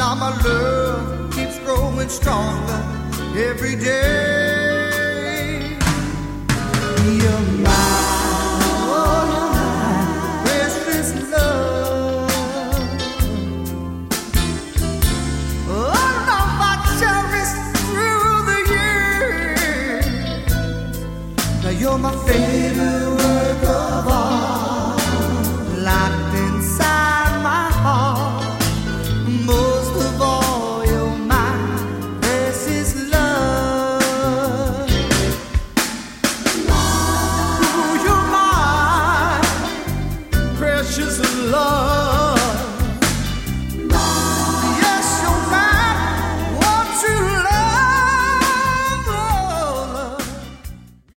Now my love keeps growing stronger every day. You're mine.